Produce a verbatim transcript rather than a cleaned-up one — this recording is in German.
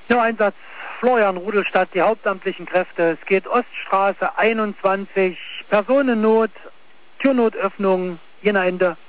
Ja, Einsatz Florian Rudelstadt, die hauptamtlichen Kräfte. Es geht Oststraße einundzwanzig, Personennot, Türnotöffnung, jener Ende.